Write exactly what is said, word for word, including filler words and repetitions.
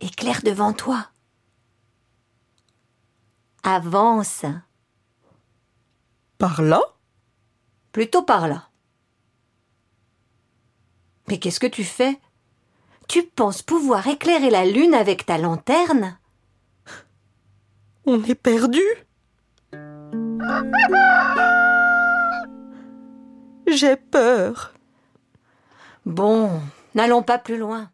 Éclaire devant toi. Avance. Par là? Plutôt par là. Mais qu'est-ce que tu fais? Tu penses pouvoir éclairer la lune avec ta lanterne? On est perdu. J'ai peur. Bon, n'allons pas plus loin.